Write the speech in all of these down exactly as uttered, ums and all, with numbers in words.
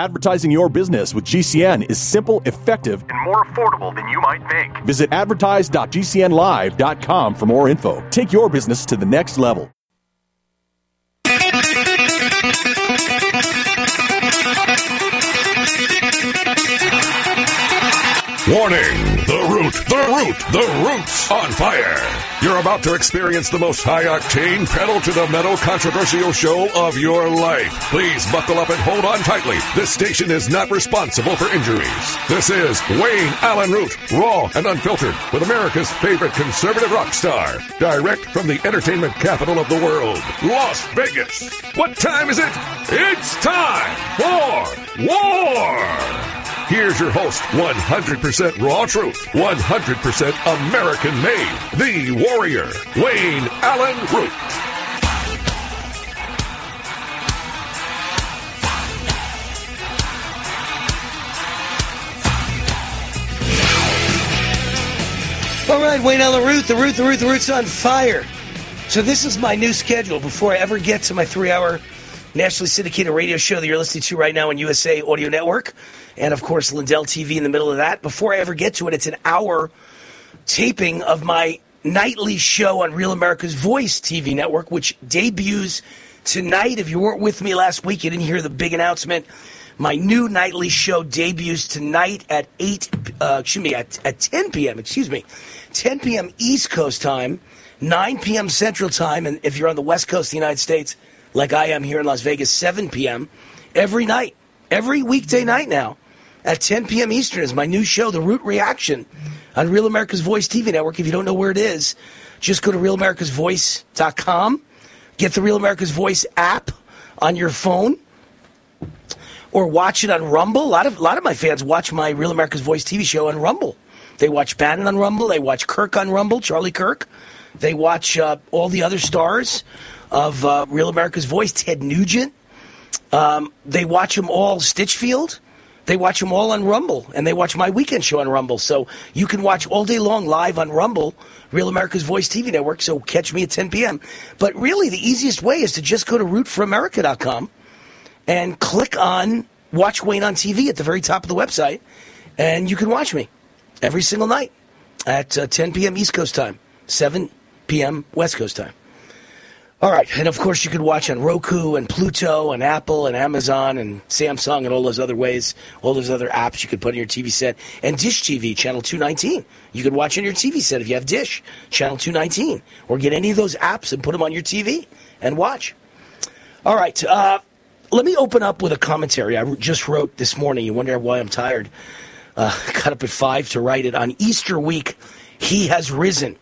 Advertising your business with G C N is simple, effective, and more affordable than you might think. Visit advertise dot g c n live dot com for more info. Take your business to the next level. Warning! The root, the root, the root's on fire! You're about to experience the most high-octane, pedal-to-the-metal controversial show of your life. Please buckle up and hold on tightly. This station is not responsible for injuries. This is Wayne Allen Root, raw and unfiltered, with America's favorite conservative rock star. Direct from the entertainment capital of the world, Las Vegas. What time is it? It's time for war! Here's your host, one hundred percent raw truth, one hundred percent American-made, the warrior, Wayne Allen Root. All right, Wayne Allen Root, the Root, the Root, the Root's on fire. So this is my new schedule before I ever get to my three-hour nationally syndicated radio show that you're listening to right now on U S A Audio Network. And, of course, Lindell T V in the middle of that. Before I ever get to it, it's an hour taping of my nightly show on Real America's Voice T V network, which debuts tonight. If you weren't with me last week, you didn't hear the big announcement. My new nightly show debuts tonight at eight, uh, excuse me, at, at ten p.m., excuse me, ten p.m. East Coast time, nine p.m. Central time, and if you're on the West Coast of the United States, like I am here in Las Vegas, seven p.m., every night, every weekday night now, at ten p.m. Eastern is my new show, The Root Reaction, on Real America's Voice T V network. If you don't know where it is, just go to real americas voice dot com, get the Real America's Voice app on your phone, or watch it on Rumble. A lot of, a lot of my fans watch my Real America's Voice T V show on Rumble. They watch Bannon on Rumble. They watch Kirk on Rumble, Charlie Kirk. They watch uh, all the other stars of uh, Real America's Voice, Ted Nugent. Um, they watch them all, Stitchfield. They watch them all on Rumble, and they watch my weekend show on Rumble. So you can watch all day long live on Rumble, Real America's Voice T V network, so catch me at ten p.m. But really, the easiest way is to just go to root for america dot com and click on Watch Wayne on T V at the very top of the website, and you can watch me every single night at uh, ten p.m. East Coast time, seven p.m. West Coast time. All right, and of course you can watch on Roku and Pluto and Apple and Amazon and Samsung and all those other ways, all those other apps you could put on your T V set. And Dish T V, channel two nineteen. You could watch on your T V set if you have Dish, channel two nineteen. Or get any of those apps and put them on your T V and watch. All right, uh, let me open up with a commentary I just wrote this morning. You wonder why I'm tired. Uh, got up at five to write it. On Easter week, he has risen.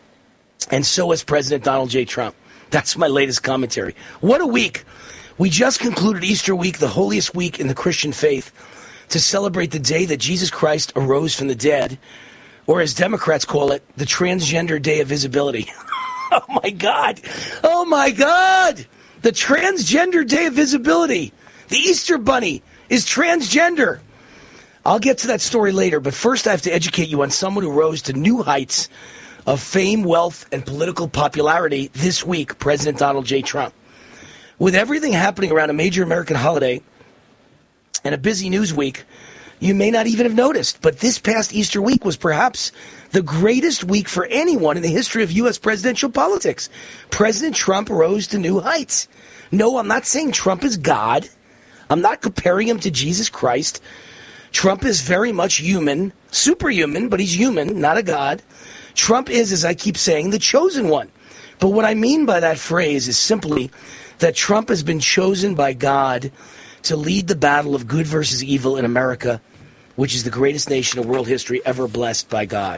And so has President Donald J. Trump. That's my latest commentary. What a week. We just concluded Easter week, the holiest week in the Christian faith, to celebrate the day that Jesus Christ arose from the dead, or as Democrats call it, the Transgender Day of Visibility. Oh, my God. Oh, my God. The Transgender Day of Visibility. The Easter Bunny is transgender. I'll get to that story later, but first I have to educate you on someone who rose to new heights of fame, wealth, and political popularity this week, President Donald J. Trump. With everything happening around a major American holiday and a busy news week, you may not even have noticed, but this past Easter week was perhaps the greatest week for anyone in the history of U S presidential politics. President Trump rose to new heights. No, I'm not saying Trump is God. I'm not comparing him to Jesus Christ. Trump is very much human, superhuman, but he's human, not a god. Trump is, as I keep saying, the chosen one. But what I mean by that phrase is simply that Trump has been chosen by God to lead the battle of good versus evil in America, which is the greatest nation in world history ever blessed by God.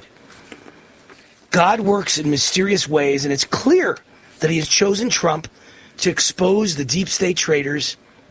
God works in mysterious ways, and it's clear that he has chosen Trump to expose the deep state traitors,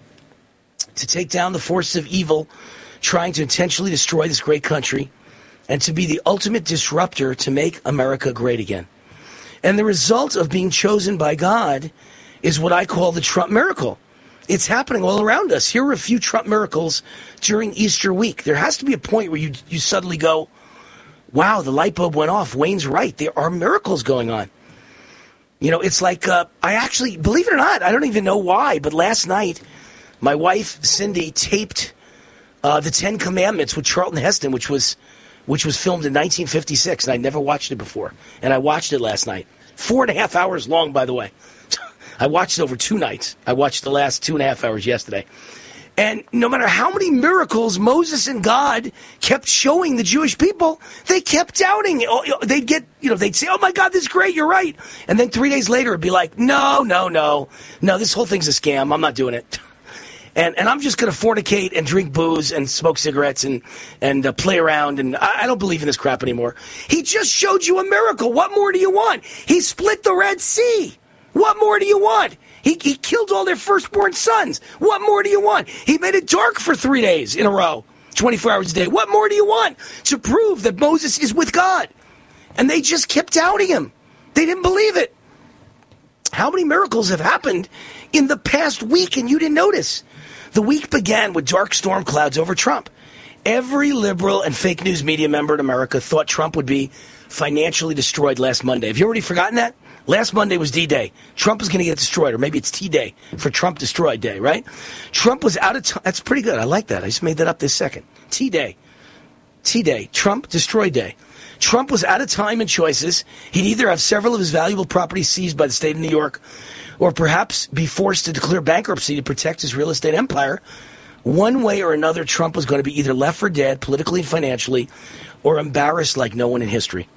to take down the forces of evil trying to intentionally destroy this great country, and to be the ultimate disruptor to make America great again. And the result of being chosen by God is what I call the Trump miracle. It's happening all around us. Here are a few Trump miracles during Easter week. There has to be a point where you, you suddenly go, wow, the light bulb went off. Wayne's right. There are miracles going on. You know, it's like, uh, I actually, believe it or not, I don't even know why, but last night, my wife, Cindy, taped uh, The Ten Commandments with Charlton Heston, which was which was filmed in nineteen fifty-six, and I'd never watched it before. And I watched it last night. Four and a half hours long, by the way. I watched it over two nights. I watched the last two and a half hours yesterday. And no matter how many miracles Moses and God kept showing the Jewish people, they kept doubting it. They'd get, you know, they'd say, oh my God, this is great, you're right. And then three days later, it'd be like, no, no, no, no, this whole thing's a scam. I'm not doing it. And and I'm just going to fornicate and drink booze and smoke cigarettes and, and uh, play around. And I, I don't believe in this crap anymore. He just showed you a miracle. What more do you want? He split the Red Sea. What more do you want? He, he killed all their firstborn sons. What more do you want? He made it dark for three days in a row, twenty-four hours a day. What more do you want to prove that Moses is with God? And they just kept doubting him. They didn't believe it. How many miracles have happened in the past week and you didn't notice? The week began with dark storm clouds over Trump. Every liberal and fake news media member in America thought Trump would be financially destroyed last Monday. Have you already forgotten that? Last Monday was D-Day. Trump was going to get destroyed, or maybe it's T-Day for Trump Destroyed Day, right? Trump was out of time. That's pretty good. I like that. I just made that up this second. T-Day. T-Day. Trump Destroyed Day. Trump was out of time and choices. He'd either have several of his valuable properties seized by the state of New York, or perhaps be forced to declare bankruptcy to protect his real estate empire. One way or another, Trump was going to be either left for dead, politically and financially, or embarrassed like no one in history.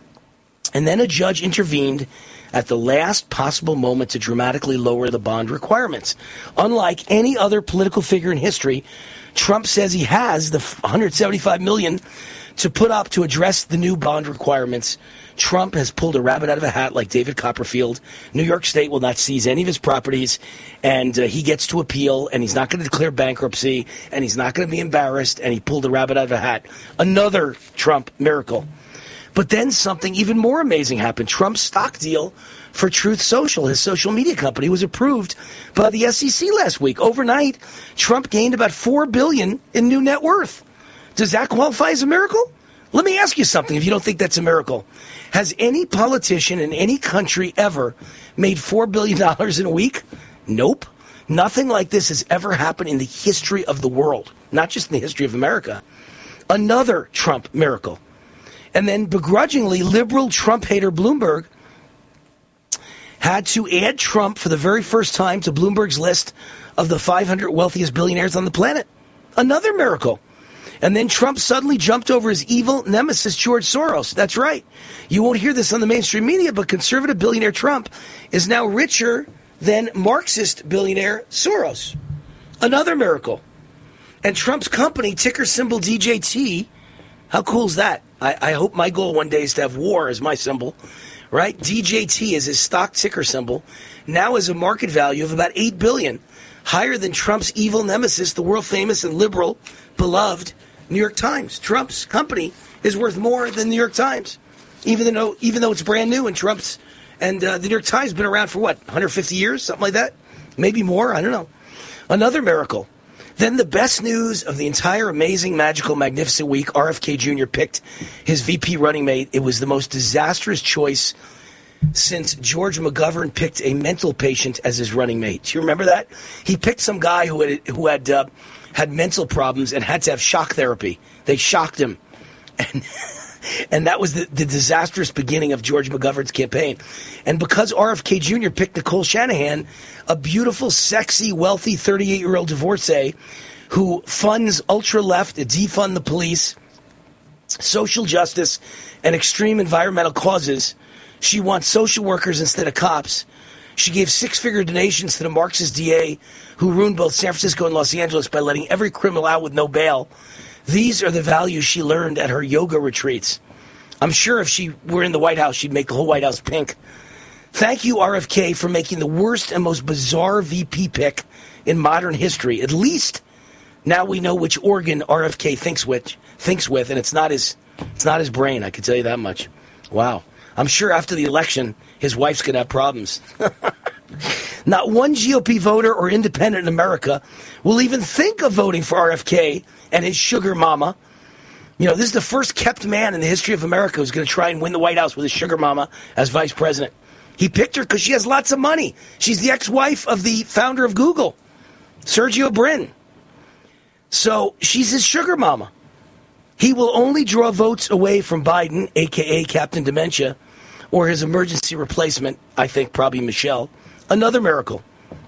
And then a judge intervened at the last possible moment to dramatically lower the bond requirements. Unlike any other political figure in history, Trump says he has the one hundred seventy-five million dollars to put up to address the new bond requirements. Trump has pulled a rabbit out of a hat like David Copperfield. New York State will not seize any of his properties, and uh, he gets to appeal, and he's not going to declare bankruptcy, and he's not going to be embarrassed, and he pulled a rabbit out of a hat. Another Trump miracle. But then something even more amazing happened. Trump's stock deal for Truth Social, his social media company, was approved by the S E C last week. Overnight, Trump gained about four billion dollars in new net worth. Does that qualify as a miracle? Let me ask you something if you don't think that's a miracle. Has any politician in any country ever made four billion dollars in a week? Nope. Nothing like this has ever happened in the history of the world, not just in the history of America. Another Trump miracle. And then begrudgingly, liberal Trump hater Bloomberg had to add Trump for the very first time to Bloomberg's list of the five hundred wealthiest billionaires on the planet. Another miracle. And then Trump suddenly jumped over his evil nemesis, George Soros. That's right. You won't hear this on the mainstream media, but conservative billionaire Trump is now richer than Marxist billionaire Soros. Another miracle. And Trump's company, ticker symbol D J T, how cool is that? I, I hope my goal one day is to have war as my symbol, right? D J T is his stock ticker symbol, now has a market value of about eight billion dollars, higher than Trump's evil nemesis, the world-famous and liberal, beloved New York Times. Trump's company is worth more than the New York Times, even though even though it's brand new, and Trump's and uh, the New York Times has been around for what, one hundred fifty years, something like that, maybe more. I don't know. Another miracle. Then the best news of the entire amazing, magical, magnificent week, R F K Junior picked his V P running mate. It was the most disastrous choice since George McGovern picked a mental patient as his running mate. Do you remember that? He picked some guy who had who had uh, had mental problems and had to have shock therapy. They shocked him. And and that was the, the disastrous beginning of George McGovern's campaign. And because R F K Junior picked Nicole Shanahan, a beautiful, sexy, wealthy thirty-eight-year-old divorcee who funds ultra-left, defund the police, social justice, and extreme environmental causes. She wants social workers instead of cops. She gave six-figure donations to the Marxist D A who ruined both San Francisco and Los Angeles by letting every criminal out with no bail. These are the values she learned at her yoga retreats. I'm sure if she were in the White House, she'd make the whole White House pink. Thank you, R F K, for making the worst and most bizarre V P pick in modern history. At least now we know which organ R F K thinks with, thinks with, and it's not his, it's not his brain, I can tell you that much. Wow. I'm sure after the election, his wife's going to have problems. Not one G O P voter or independent in America will even think of voting for R F K and his sugar mama. You know, this is the first kept man in the history of America who's going to try and win the White House with his sugar mama as vice president. He picked her because she has lots of money. She's the ex-wife of the founder of Google, Sergey Brin. So she's his sugar mama. He will only draw votes away from Biden, a k a. Captain Dementia, or his emergency replacement, I think probably Michelle. Another miracle.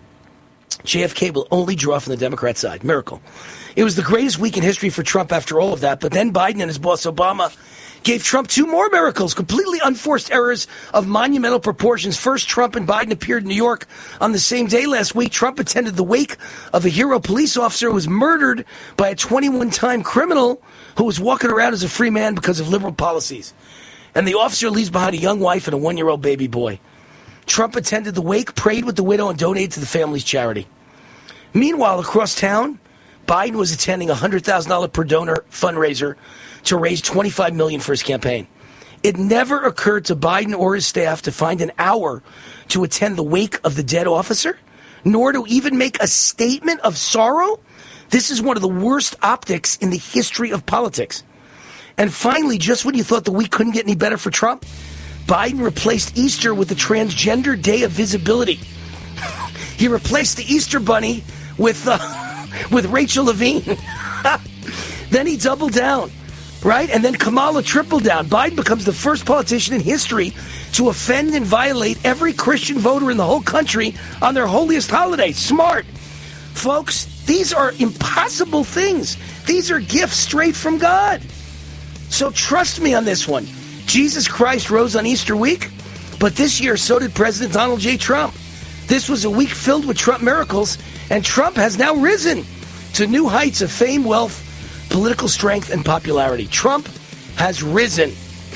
J F K will only draw from the Democrat side. Miracle. It was the greatest week in history for Trump after all of that, but then Biden and his boss Obama gave Trump two more miracles, completely unforced errors of monumental proportions. First, Trump and Biden appeared in New York on the same day last week. Trump attended the wake of a hero police officer who was murdered by a twenty-one-time criminal who was walking around as a free man because of liberal policies. And the officer leaves behind a young wife and a one-year-old baby boy. Trump attended the wake, prayed with the widow, and donated to the family's charity. Meanwhile, across town, Biden was attending a one hundred thousand dollars per donor fundraiser to raise twenty-five million dollars for his campaign. It never occurred to Biden or his staff to find an hour to attend the wake of the dead officer, nor to even make a statement of sorrow. This is one of the worst optics in the history of politics. And finally, just when you thought the week couldn't get any better for Trump, Biden replaced Easter with the Transgender Day of Visibility. He replaced the Easter Bunny with uh, with Rachel Levine. Then he doubled down, right? And then Kamala tripled down. Biden becomes the first politician in history to offend and violate every Christian voter in the whole country on their holiest holiday. Smart. Folks, these are impossible things. These are gifts straight from God. So trust me on this one. Jesus Christ rose on Easter week, but this year so did President Donald J. Trump. This was a week filled with Trump miracles, and Trump has now risen to new heights of fame, wealth, political strength, and popularity. Trump has risen.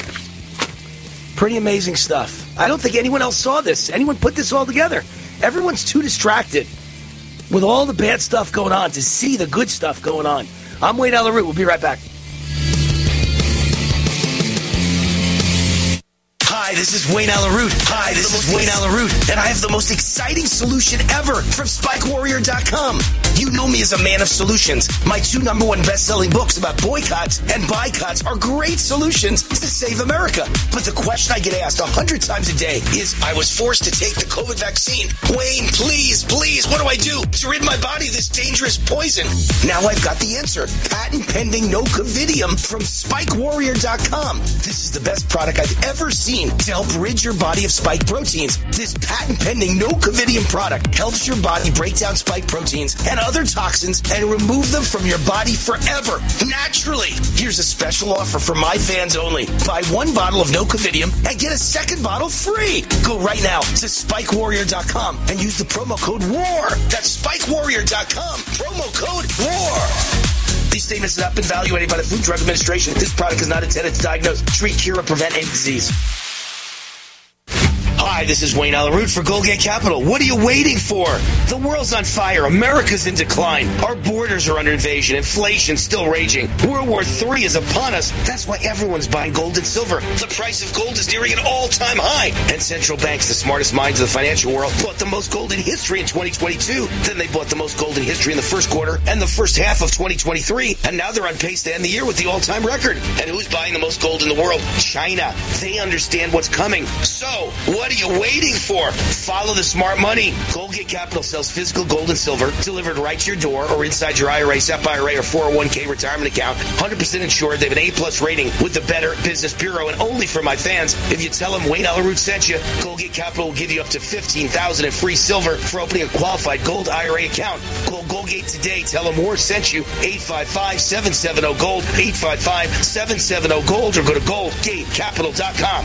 Pretty amazing stuff. I don't think anyone else saw this. Anyone put this all together. Everyone's too distracted with all the bad stuff going on to see the good stuff going on. I'm Wayne Allyn Root. We'll be right back. Hi, this is Wayne Allyn Root. Hi, this is Wayne Allyn Root. And I have the most exciting solution ever from Spike Warrior dot com. You know me as a man of solutions. My two number one best-selling books about boycotts and boycotts are great solutions to save America. But the question I get asked a hundred times a day is, I was forced to take the COVID vaccine. Wayne, please, please, what do I do to rid my body of this dangerous poison? Now I've got the answer. Patent pending Nocovidium from Spike Warrior dot com. This is the best product I've ever seen to help rid your body of spike proteins. This patent-pending Nocovidium product helps your body break down spike proteins and other toxins and remove them from your body forever, naturally. Here's a special offer for my fans only. Buy one bottle of Nocovidium and get a second bottle free. Go right now to Spike Warrior dot com and use the promo code WAR. That's Spike Warrior dot com. Promo code WAR. These statements have not been evaluated by the Food and Drug Administration. This product is not intended to diagnose, treat, cure, or prevent any disease. Hi, this is Wayne Allyn Root for Goldgate Capital. What are you waiting for? The world's on fire. America's in decline. Our borders are under invasion. Inflation's still raging. World War Three is upon us. That's why everyone's buying gold and silver. The price of gold is nearing an all-time high. And central banks, the smartest minds of the financial world, bought the most gold in history in twenty twenty-two. Then they bought the most gold in history in the first quarter and the first half of twenty twenty-three. And now they're on pace to end the year with the all-time record. And who's buying the most gold in the world? China. They understand what's coming. So, what are you waiting for? Follow the smart money. Goldgate Capital sells physical gold and silver delivered right to your door or inside your I R A, S E P I R A, or four oh one k retirement account. one hundred percent insured. They have an A-plus rating with the Better Business Bureau. And only for my fans, if you tell them Wayne Allyn Root sent you, Goldgate Capital will give you up to fifteen thousand dollars in free silver for opening a qualified gold I R A account. Call Goldgate today. Tell them War sent you. eight five five, seven seven zero, GOLD. eight five five, seven seven zero, GOLD. Or go to goldgate capital dot com.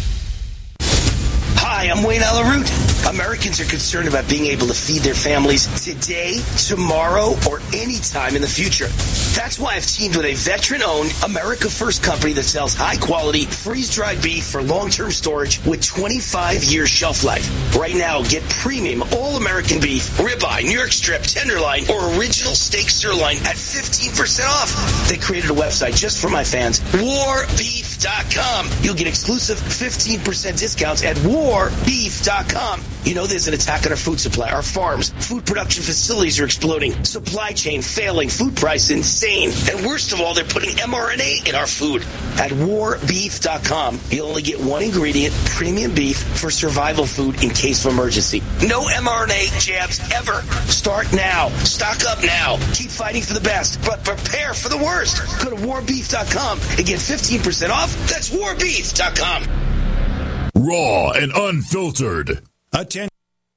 Hi, I'm Wayne Allyn Root. Americans are concerned about being able to feed their families today, tomorrow, or any time in the future. That's why I've teamed with a veteran-owned, America First company that sells high-quality, freeze-dried beef for long-term storage with twenty-five years shelf life. Right now, get premium all-American beef, ribeye, New York strip, tenderloin, or original steak sirloin at fifteen percent off. They created a website just for my fans, war beef dot com. You'll get exclusive fifteen percent discounts at war beef dot com. You know there's an attack on our food supply, our farms. Food production facilities are exploding. Supply chain failing. Food prices insane. And worst of all, they're putting M R N A in our food. At war beef dot com, you'll only get one ingredient, premium beef, for survival food in case of emergency. No M R N A jabs ever. Start now. Stock up now. Keep fighting for the best, but prepare for the worst. Go to war beef dot com and get fifteen percent off. That's war beef dot com. Raw and unfiltered. Attention.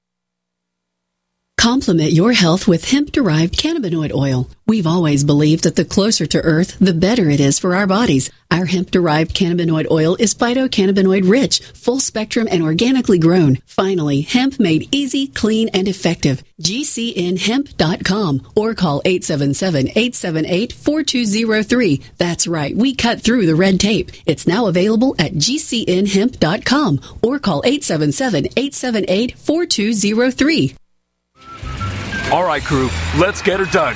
Complement your health with hemp-derived cannabinoid oil. We've always believed that the closer to Earth, the better it is for our bodies. Our hemp-derived cannabinoid oil is phytocannabinoid rich, full spectrum, and organically grown. Finally, hemp made easy, clean, and effective. G C N hemp dot com or call eight seven seven, eight seven eight, four two zero three. That's right, we cut through the red tape. It's now available at G C N hemp dot com or call eight seven seven, eight seven eight, four two zero three. All right, crew, let's get her dug.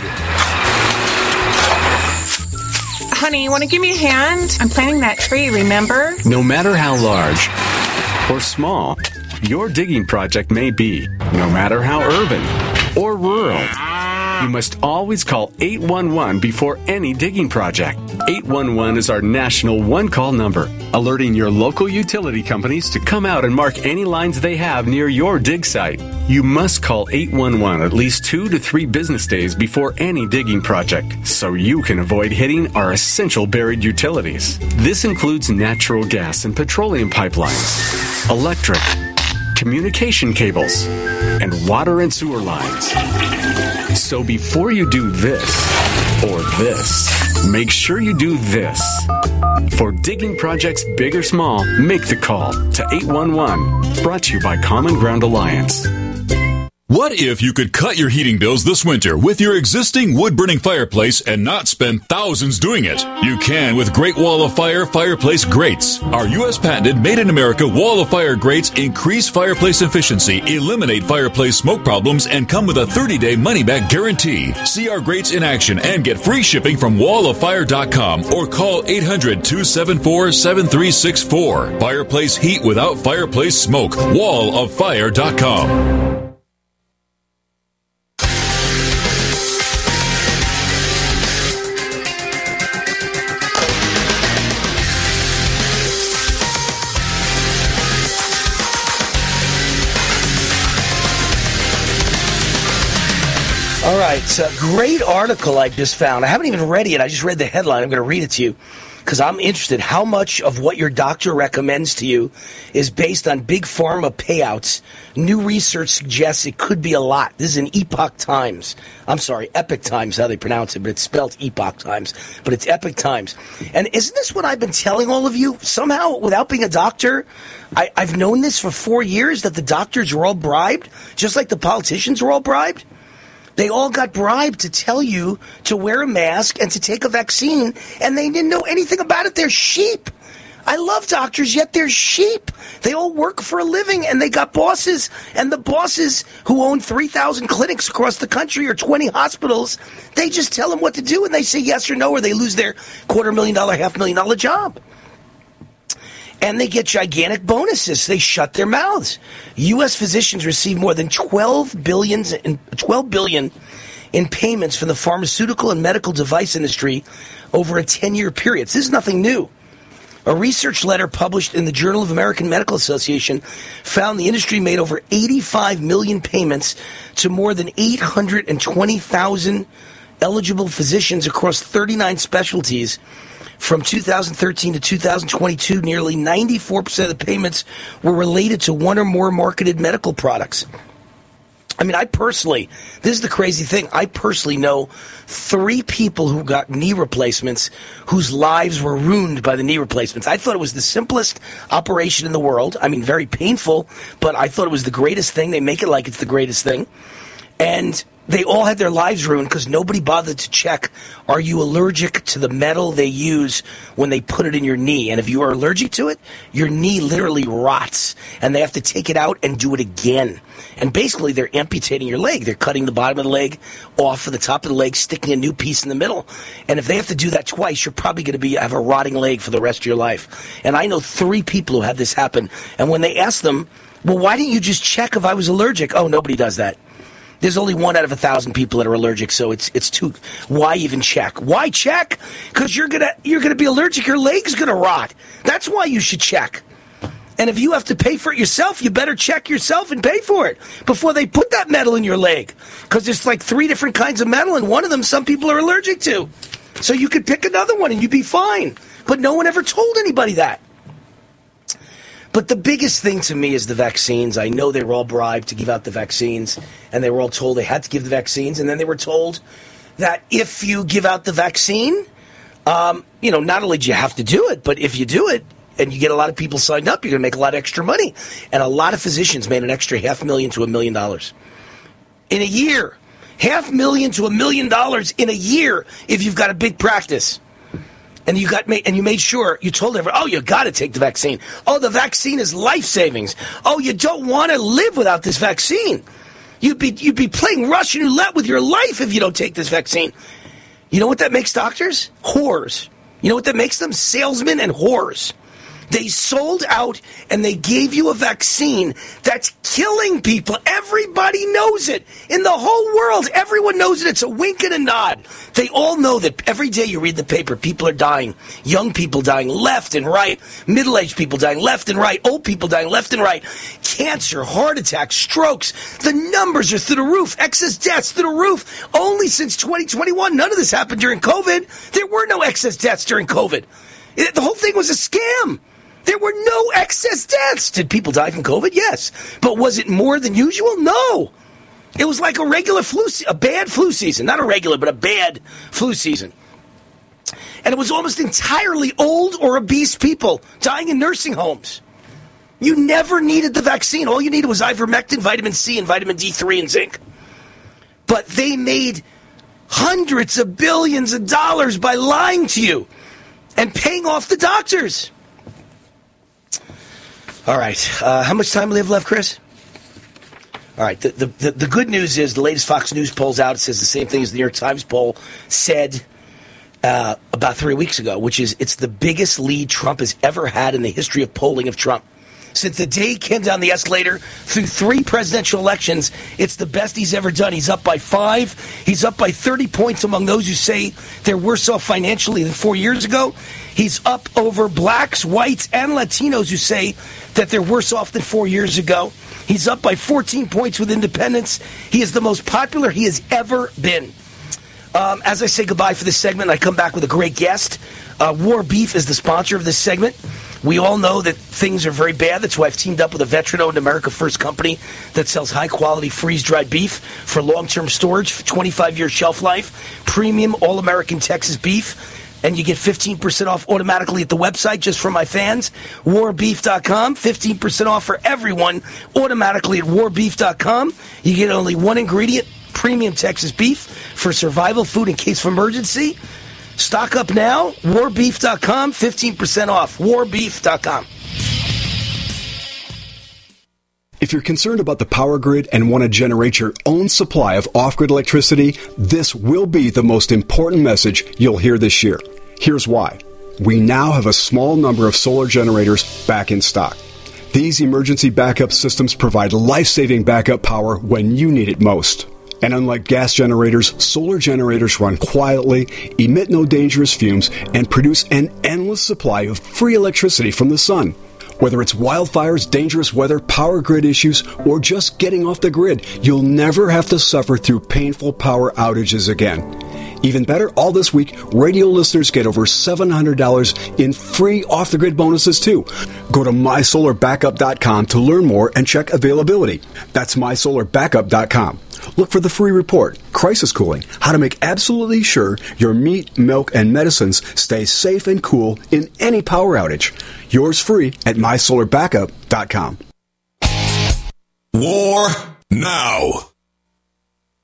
Honey, you want to give me a hand? I'm planting that tree, remember? No matter how large or small your digging project may be, no matter how urban or rural, you must always call eight one one before any digging project. eight one one is our national one-call number, alerting your local utility companies to come out and mark any lines they have near your dig site. You must call eight one one at least two to three business days before any digging project, so you can avoid hitting our essential buried utilities. This includes natural gas and petroleum pipelines, electric, communication cables, and water and sewer lines. So before you do this or this, make sure you do this. For digging projects big or small, make the call to eight one one. Brought to you by Common Ground Alliance. What if you could cut your heating bills this winter with your existing wood-burning fireplace and not spend thousands doing it? You can with Great Wall of Fire fireplace grates. Our U S patented made-in-America Wall of Fire grates increase fireplace efficiency, eliminate fireplace smoke problems, and come with a thirty-day money-back guarantee. See our grates in action and get free shipping from wall of fire dot com or call eight hundred, two seven four, seven three six four. Fireplace heat without fireplace smoke. wall of fire dot com. All right, so great article I just found. I haven't even read it. I just read the headline. I'm going to read it to you because I'm interested. How much of what your doctor recommends to you is based on big pharma payouts? New research suggests it could be a lot. This is in Epoch Times. I'm sorry, Epic Times, how they pronounce it, but it's spelled Epoch Times. But it's Epic Times. And isn't this what I've been telling all of you? Somehow, without being a doctor, I, I've known this for four years, that the doctors were all bribed, just like the politicians were all bribed. They all got bribed to tell you to wear a mask and to take a vaccine, and they didn't know anything about it. They're sheep. I love doctors, yet they're sheep. They all work for a living, and they got bosses, and the bosses who own three thousand clinics across the country or twenty hospitals, they just tell them what to do, and they say yes or no, or they lose their quarter million dollar, half million dollar job. And they get gigantic bonuses. They shut their mouths. U S physicians receive more than twelve billion dollars in, twelve billion dollars in payments from the pharmaceutical and medical device industry over a ten-year period. This is nothing new. A research letter published in the Journal of American Medical Association found the industry made over eighty-five million payments to more than eight hundred twenty thousand eligible physicians across thirty-nine specialties. From two thousand thirteen to two thousand twenty-two, nearly ninety-four percent of the payments were related to one or more marketed medical products. I mean, I personally, this is the crazy thing, I personally know three people who got knee replacements whose lives were ruined by the knee replacements. I thought it was the simplest operation in the world. I mean, very painful, but I thought it was the greatest thing. They make it like it's the greatest thing. And they all had their lives ruined because nobody bothered to check, are you allergic to the metal they use when they put it in your knee? And if you are allergic to it, your knee literally rots, and they have to take it out and do it again. And basically, they're amputating your leg. They're cutting the bottom of the leg off of the top of the leg, sticking a new piece in the middle. And if they have to do that twice, you're probably going to be have a rotting leg for the rest of your life. And I know three people who had this happen. And when they asked them, well, why didn't you just check if I was allergic? Oh, nobody does that. There's only one out of a thousand people that are allergic, so it's it's too. Why even check? Why check? Because you're gonna you're gonna be allergic. Your leg's gonna rot. That's why you should check. And if you have to pay for it yourself, you better check yourself and pay for it before they put that metal in your leg. Because there's like three different kinds of metal, and one of them some people are allergic to. So you could pick another one and you'd be fine. But no one ever told anybody that. But the biggest thing to me is the vaccines. I know they were all bribed to give out the vaccines, and they were all told they had to give the vaccines, and then they were told that if you give out the vaccine, um, you know, not only do you have to do it, but if you do it and you get a lot of people signed up, you're going to make a lot of extra money. And a lot of physicians made an extra half a million to a million dollars in a year. Half million to a million dollars in a year if you've got a big practice. And you got and you made sure you told everyone, oh, you got to take the vaccine. Oh, the vaccine is life savings. Oh, you don't want to live without this vaccine. You'd be you'd be playing Russian roulette with your life if you don't take this vaccine. You know what that makes doctors? Whores. You know what that makes them? Salesmen and whores. They sold out and they gave you a vaccine that's killing people. Everybody knows it. In the whole world, everyone knows it. It's a wink and a nod. They all know that every day you read the paper, people are dying. Young people dying left and right. Middle-aged people dying left and right. Old people dying left and right. Cancer, heart attacks, strokes. The numbers are through the roof. Excess deaths through the roof. Only since twenty twenty-one. None of this happened during COVID. There were no excess deaths during COVID. The whole thing was a scam. There were no excess deaths. Did people die from COVID? Yes. But was it more than usual? No. It was like a regular flu, se- a bad flu season. Not a regular, but a bad flu season. And it was almost entirely old or obese people dying in nursing homes. You never needed the vaccine. All you needed was ivermectin, vitamin C, and vitamin D three and zinc. But they made hundreds of billions of dollars by lying to you and paying off the doctors. All right. Uh, how much time do we have left, Chris? All right. The, the, the, the good news is the latest Fox News poll's out. It says the same thing as the New York Times poll said uh, about three weeks ago, which is it's the biggest lead Trump has ever had in the history of polling of Trump. Since the day he came down the escalator through three presidential elections, it's the best he's ever done. He's up by five. He's up by thirty points among those who say they're worse off financially than four years ago. He's up over blacks, whites, and Latinos who say that they're worse off than four years ago. He's up by fourteen points with independents. He is the most popular he has ever been. Um, as I say goodbye for this segment, I come back with a great guest. Uh, War Beef is the sponsor of this segment. We all know that things are very bad. That's why I've teamed up with a veteran-owned America First company that sells high-quality freeze-dried beef for long-term storage, twenty-five-year shelf life, premium all-American Texas beef, and you get fifteen percent off automatically at the website just for my fans, war beef dot com. fifteen percent off for everyone automatically at war beef dot com. You get only one ingredient, premium Texas beef for survival food in case of emergency. Stock up now, war beef dot com, fifteen percent off, war beef dot com. If you're concerned about the power grid and want to generate your own supply of off-grid electricity, this will be the most important message you'll hear this year. Here's why. We now have a small number of solar generators back in stock. These emergency backup systems provide life-saving backup power when you need it most. And unlike gas generators, solar generators run quietly, emit no dangerous fumes, and produce an endless supply of free electricity from the sun. Whether it's wildfires, dangerous weather, power grid issues, or just getting off the grid, you'll never have to suffer through painful power outages again. Even better, all this week, radio listeners get over seven hundred dollars in free off-the-grid bonuses, too. Go to my solar backup dot com to learn more and check availability. That's my solar backup dot com. Look for the free report, Crisis Cooling, how to make absolutely sure your meat, milk, and medicines stay safe and cool in any power outage. Yours free at my solar backup dot com. War now.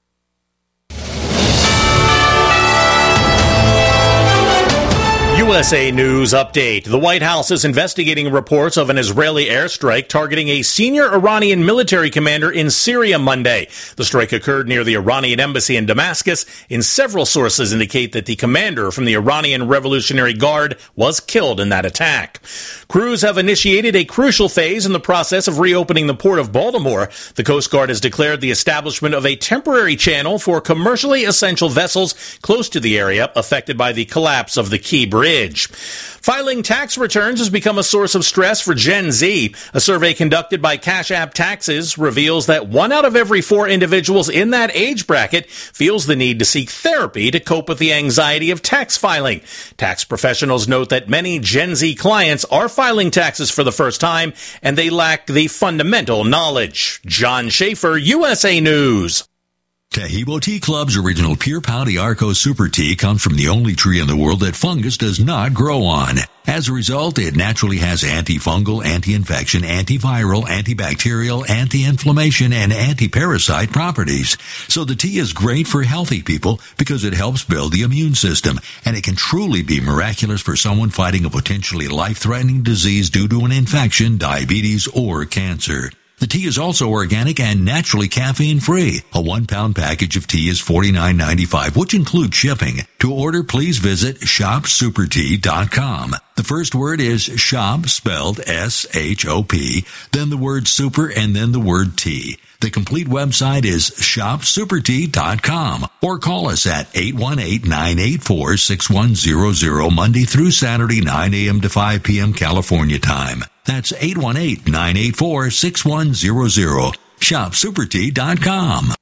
U S A News Update. The White House is investigating reports of an Israeli airstrike targeting a senior Iranian military commander in Syria Monday. The strike occurred near the Iranian embassy in Damascus, and several sources indicate that the commander from the Iranian Revolutionary Guard was killed in that attack. Crews have initiated a crucial phase in the process of reopening the port of Baltimore. The Coast Guard has declared the establishment of a temporary channel for commercially essential vessels close to the area affected by the collapse of the Key Bridge. Filing tax returns has become a source of stress for Gen Z. A survey conducted by Cash App Taxes reveals that one out of every four individuals in that age bracket feels the need to seek therapy to cope with the anxiety of tax filing. Tax professionals note that many Gen Z clients are filing taxes for the first time, and they lack the fundamental knowledge. John Schaefer, U S A News. Tahibo Tea Club's original Pure Pau Arco Super Tea comes from the only tree in the world that fungus does not grow on. As a result, it naturally has antifungal, anti-infection, antiviral, antibacterial, anti-inflammation, and anti-parasite properties. So the tea is great for healthy people because it helps build the immune system, and it can truly be miraculous for someone fighting a potentially life-threatening disease due to an infection, diabetes, or cancer. The tea is also organic and naturally caffeine-free. A one-pound package of tea is forty-nine ninety-five, which includes shipping. To order, please visit shop super tea dot com. The first word is shop, spelled S H O P, then the word super, and then the word tea. The complete website is shop super tea dot com, or call us at eight one eight, nine eight four, six one zero zero Monday through Saturday, nine a.m. to five p.m. California time. That's eight one eight, nine eight four, six one zero zero. shop super tea dot com.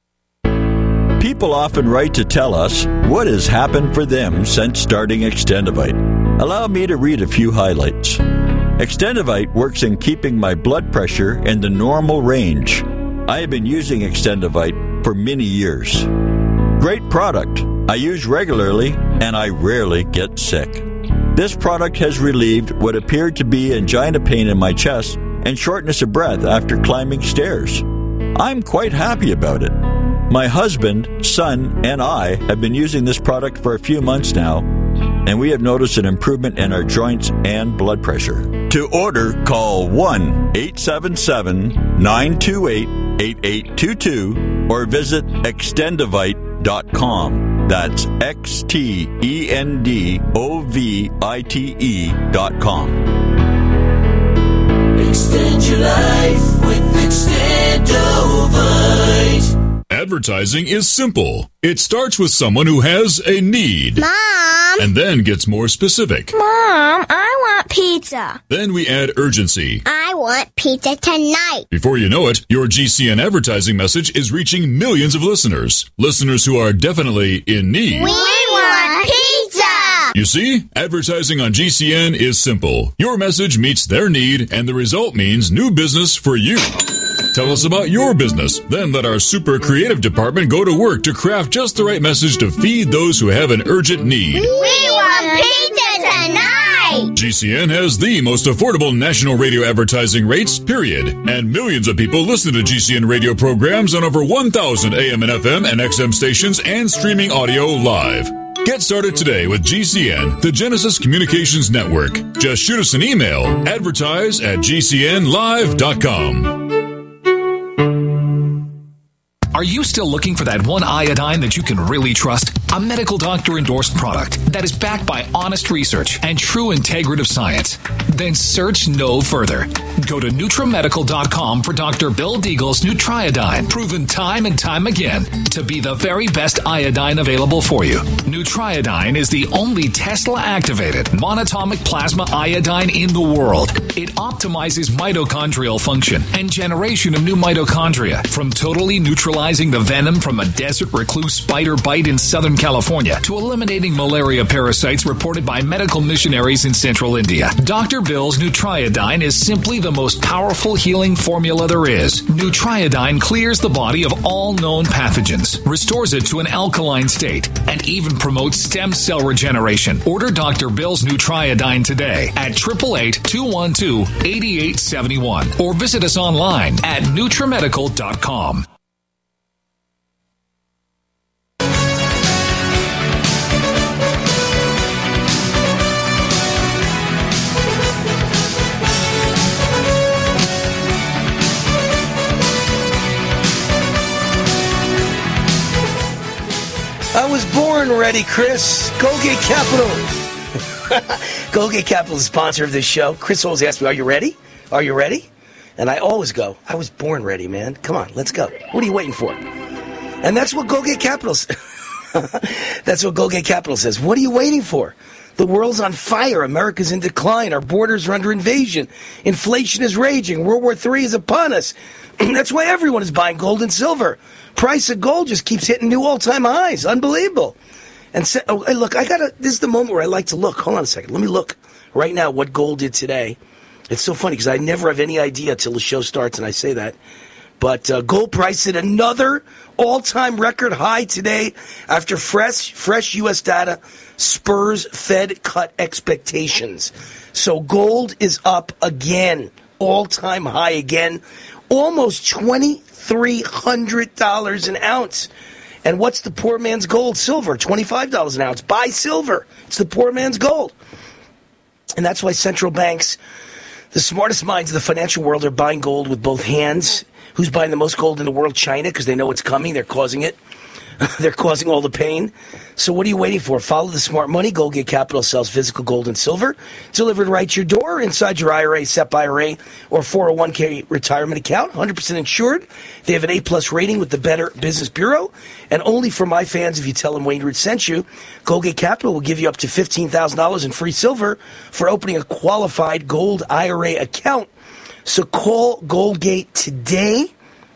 People often write to tell us what has happened for them since starting Extendivite. Allow me to read a few highlights. Extendivite works in keeping my blood pressure in the normal range. I have been using Extendivite for many years. Great product. I use regularly and I rarely get sick. This product has relieved what appeared to be angina pain in my chest and shortness of breath after climbing stairs. I'm quite happy about it. My husband, son, and I have been using this product for a few months now, and we have noticed an improvement in our joints and blood pressure. To order, call one eight seven seven, nine two eight, eight eight two two or visit extendivite dot com. That's X T E N D O V I T E dot com. Extend your life with Extendovite. Advertising is simple. It starts with someone who has a need. Mom! And then gets more specific. Mom, I want pizza. Then we add urgency. I want pizza tonight. Before you know it, your G C N advertising message is reaching millions of listeners. Listeners who are definitely in need. We want pizza! You see, advertising on G C N is simple. Your message meets their need, and the result means new business for you. Tell us about your business. Then let our super creative department go to work to craft just the right message to feed those who have an urgent need. We want pizza tonight! G C N has the most affordable national radio advertising rates, period. And millions of people listen to G C N radio programs on over one thousand A M and F M and X M stations and streaming audio live. Get started today with G C N, the Genesis Communications Network. Just shoot us an email, advertise at G C N live dot com. Are you still looking for that one iodine that you can really trust? A medical doctor endorsed product that is backed by honest research and true integrative science? Then search no further. Go to NutraMedical dot com for Doctor Bill Deagle's Nutriodine, proven time and time again to be the very best iodine available for you. Nutriodine is the only Tesla-activated monatomic plasma iodine in the world. It optimizes mitochondrial function and generation of new mitochondria from totally neutralizing the venom from a desert recluse spider bite in Southern California to eliminating malaria parasites reported by medical missionaries in central India. Doctor Bill's Nutriodine is simply the most powerful healing formula there is. Nutriodine clears the body of all known pathogens, restores it to an alkaline state, and even promotes stem cell regeneration. Order Doctor Bill's Nutriodine today at eight eight eight, two one two, eight eight seven one or visit us online at NutraMedical dot com. born ready, Chris. Goldgate Capital. Goldgate Capital is the sponsor of this show. Chris always asks me, are you ready? Are you ready? And I always go, I was born ready, man. Come on, let's go. What are you waiting for? And that's what Goldgate Capital says. That's what Goldgate Capital says. What are you waiting for? The world's on fire. America's in decline. Our borders are under invasion. Inflation is raging. World War Three is upon us. That's why everyone is buying gold and silver. Price of gold just keeps hitting new all-time highs. Unbelievable. And se- oh, hey, look, I gotta. This is the moment where I like to look. Hold on a second. Let me look right now what gold did today. It's so funny because I never have any idea till the show starts, and I say that. But uh, gold price at another all-time record high today after fresh, fresh U S data spurs Fed cut expectations. So gold is up again, all-time high again, almost twenty-three hundred dollars an ounce. And what's the poor man's gold? Silver, twenty-five dollars an ounce. Buy silver. It's the poor man's gold. And that's why central banks, the smartest minds of the financial world, are buying gold with both hands. Who's buying the most gold in the world? China, because they know it's coming. They're causing it. They're causing all the pain. So what are you waiting for? Follow the smart money. Goldgate Capital sells physical gold and silver delivered right to your door, inside your I R A, S E P I R A, or four oh one k retirement account. one hundred percent insured. They have an A-plus rating with the Better Business Bureau. And only for my fans, if you tell them Wayne Root sent you, Goldgate Capital will give you up to fifteen thousand dollars in free silver for opening a qualified gold I R A account. So call Goldgate today.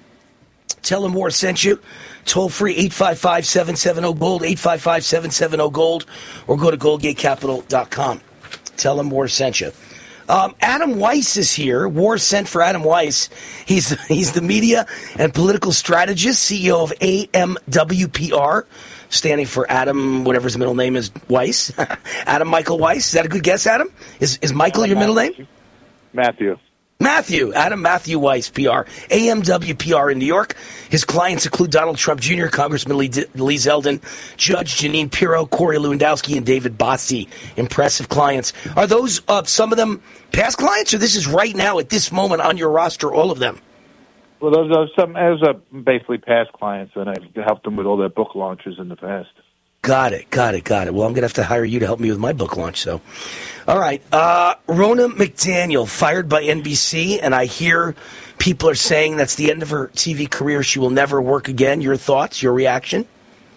Tell them Moore sent you. Toll free eight five five, seven seven zero, GOLD, eight five five, seven seven zero, GOLD, or go to goldgate capital dot com. Tell them Moore sent you. Um, Adam Weiss is here. War sent for Adam Weiss. He's he's the media and political strategist, C E O of A M W P R, standing for Adam, whatever his middle name is, Weiss. Adam Michael Weiss. Is that a good guess, Adam? Is is Michael your middle name? Matthew. Matthew, Adam Matthew Weiss, P R, A M W P R in New York. His clients include Donald Trump Junior, Congressman Lee, D- Lee Zeldin, Judge Janine Pirro, Corey Lewandowski, and David Bossie. Impressive clients. Are those uh, some of them past clients, or this is right now at this moment on your roster, all of them? Well, those are some as a basically past clients, and I've helped them with all their book launches in the past. Got it, got it, got it. Well, I'm going to have to hire you to help me with my book launch. So, all right. Uh, Ronna McDaniel, fired by N B C, and I hear people are saying that's the end of her T V career. She will never work again. Your thoughts, your reaction?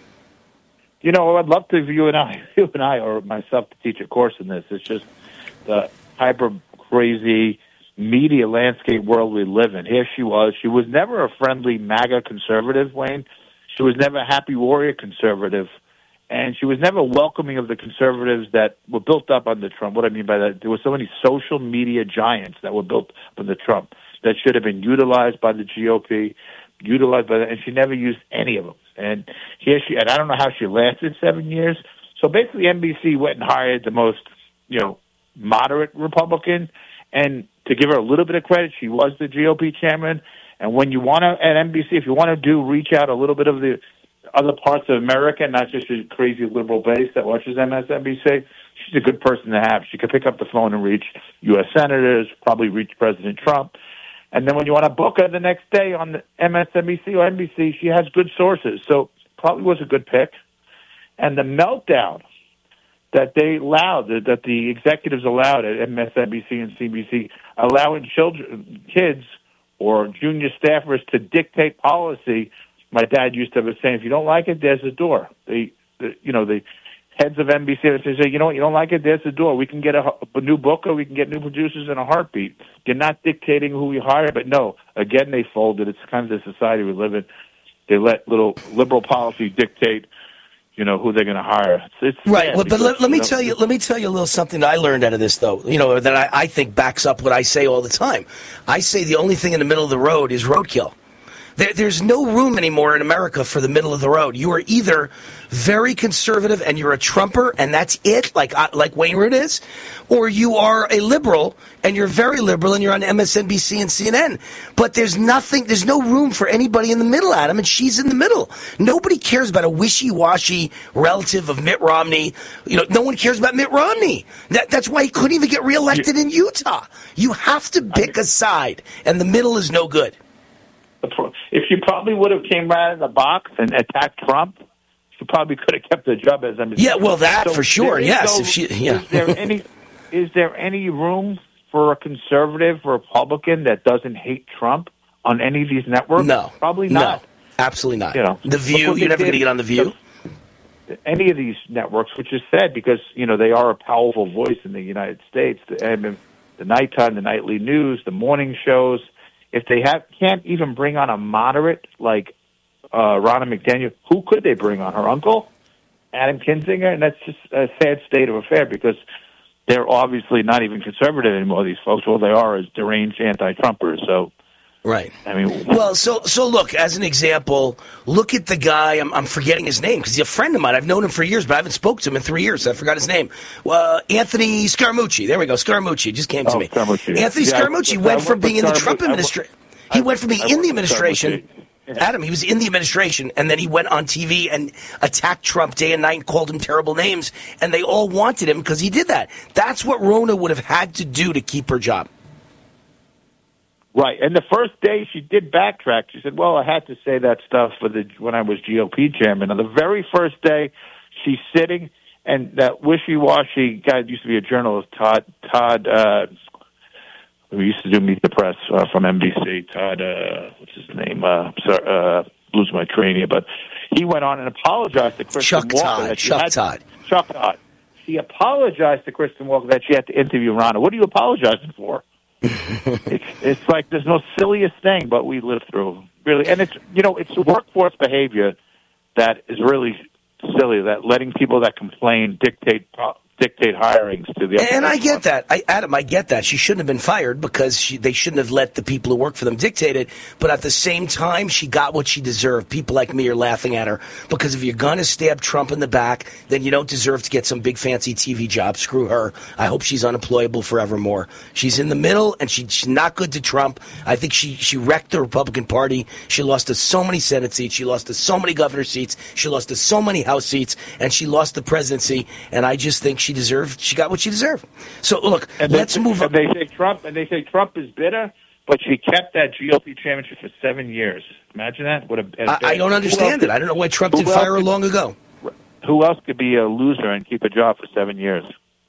You know, I'd love to, you and I, you and I, or myself, to teach a course in this. It's just the hyper crazy media landscape world we live in. Here she was. She was never a friendly MAGA conservative, Wayne. She was never a happy warrior conservative. And she was never welcoming of the conservatives that were built up under Trump. What I mean by that, there were so many social media giants that were built up under Trump that should have been utilized by the G O P, utilized by that, and she never used any of them. And here she, and I don't know how she lasted seven years. So basically, N B C went and hired the most, you know, moderate Republican. And to give her a little bit of credit, she was the G O P chairman. And when you want to, at N B C, if you want to do reach out a little bit of the other parts of America, not just a crazy liberal base that watches M S N B C, she's a good person to have. She could pick up the phone and reach U S senators, probably reach President Trump. And then when you want to book her the next day on the M S N B C or N B C, she has good sources. So probably was a good pick. And the meltdown that they allowed, that the executives allowed at M S N B C and C B C, allowing children, kids or junior staffers to dictate policy. My dad used to have a saying, if you don't like it, there's a door. They, the, you know, the heads of N B C would say, you know what, you don't like it, there's the door. We can get a, a new booker, we can get new producers in a heartbeat. You're not dictating who we hire, but no, again, they folded. It's kind of the society we live in. They let little liberal policy dictate, you know, who they're going to hire. It's, it's right. Well, because, but let, let me you know, tell you, let me tell you a little something that I learned out of this, though. You know, that I, I think backs up what I say all the time. I say the only thing in the middle of the road is roadkill. There, there's no room anymore in America for the middle of the road. You are either very conservative and you're a Trumper and that's it, like like Wayne Root is, or you are a liberal and you're very liberal and you're on M S N B C and C N N. But there's nothing, there's no room for anybody in the middle, Adam, and she's in the middle. Nobody cares about a wishy-washy relative of Mitt Romney. You know, no one cares about Mitt Romney. That, that's why he couldn't even get reelected in Utah. You have to pick a side, and the middle is no good. If she probably would have came right out of the box and attacked Trump, she probably could have kept the job as M S N B C. Yeah, well, that So for sure. there is Yes, no- if she, yeah. Is there any? Is there any room for a conservative Republican that doesn't hate Trump on any of these networks? No, probably not. No, absolutely not. You know, The look View. what You're they never going to did. get on The View. Any of these networks, which is sad because you know they are a powerful voice in the United States. The, I mean, the nighttime, the nightly news, the morning shows. If they have can't even bring on a moderate like uh, Ronna McDaniel, who could they bring on? Her uncle, Adam Kinzinger, and that's just a sad state of affair because they're obviously not even conservative anymore. These folks, all they are is deranged anti-Trumpers. So. Right. I mean, well, so so look, as an example, look at the guy. I'm, I'm forgetting his name because he's a friend of mine. I've known him for years, but I haven't spoken to him in three years. So I forgot his name. Uh, Anthony Scaramucci. There we go. Scaramucci just came to Oh, me. Scaramucci. Anthony Yeah, Scaramucci I- went I from worked being in with the Trump Scaramucci. I wo- administration. He went from being I in the worked with administration. Scaramucci. Adam, he was in the administration, and then he went on T V and attacked Trump day and night and called him terrible names, and they all wanted him because he did that. That's what Rona would have had to do to keep her job. Right, and the first day she did backtrack. She said, "Well, I had to say that stuff for the when I was G O P chairman." On the very first day, she's sitting, and that wishy-washy guy used to be a journalist, Todd Todd, uh, who used to do Meet the Press uh, from N B C. Todd, uh, what's his name? Uh, sorry, uh, losing my train here, but he went on and apologized to Kristen Chuck Walker. Todd. that she Chuck had- Todd. Chuck Todd. He apologized to Kristen Walker that she had to interview Ronna. What are you apologizing for? it's, it's like there's no silliest thing, but we live through really, and it's you know it's workforce behavior that is really silly. That letting people that complain dictate dictate hirings to the And I get that, I, Adam. I get that she shouldn't have been fired because she, they shouldn't have let the people who work for them dictate it. But at the same time, she got what she deserved. People like me are laughing at her because if you're gonna stab Trump in the back, then you don't deserve to get some big fancy T V job. Screw her. I hope she's unemployable forevermore. She's in the middle, and she, she's not good to Trump. I think she she wrecked the Republican Party. She lost us so many Senate seats. She lost us so many governor seats. She lost us so many House seats, and she lost the presidency. And I just think she deserved. She got what she deserved. So look, and let's they, move on. And they say Trump, and they say Trump is bitter, but she kept that G O P chairmanship for seven years. Imagine that. What a, I, I don't understand it. I don't know why Trump did fire her long ago. Who else could be a loser and keep a job for seven years?